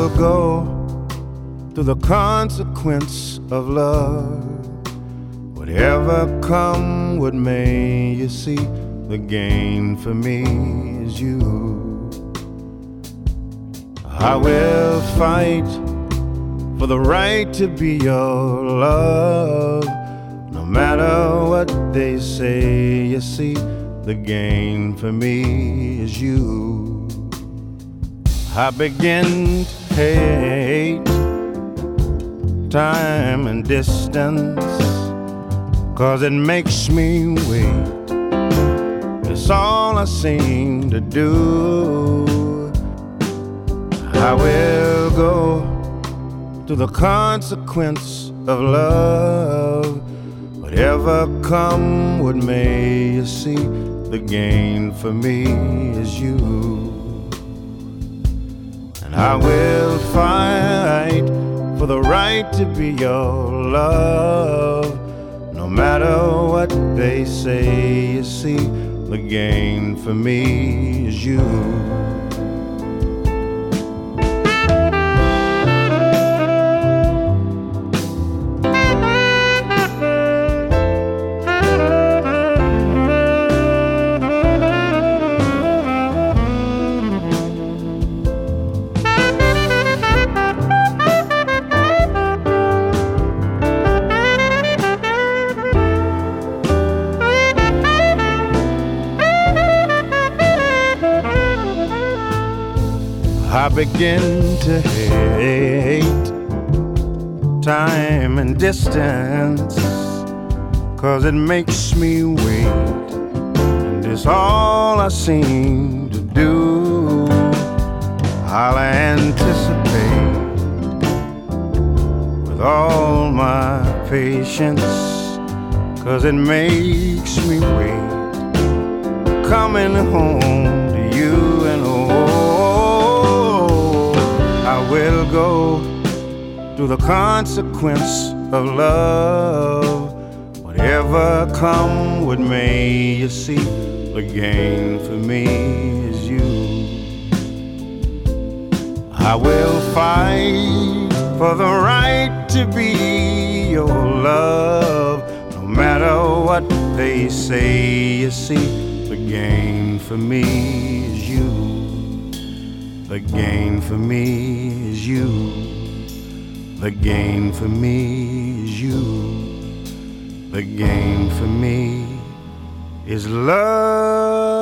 will go through the consequence of love. Whatever come, what may, you see, the gain for me is you. I will fight for the right to be your love. No matter what they say, you see, the gain for me is you. I begin to hate time and distance, 'cause it makes me wait. It's all I seem to do. I will go through the consequence of love. Whatever come, what may, you see, the gain for me is you. And I will fight for the right to be your love. No matter what they say, you see, the gain for me is you. I begin to hate time and distance, 'cause it makes me wait. And it's all I seem to do. I'll anticipate with all my patience, 'cause it makes me wait. Coming home to you and I will go through the consequence of love. Whatever come, what may, you see, the gain for me is you. I will fight for the right to be your love. No matter what they say, you see, the gain for me is you. The gain for me is you. The gain for me is you. The gain for me is love.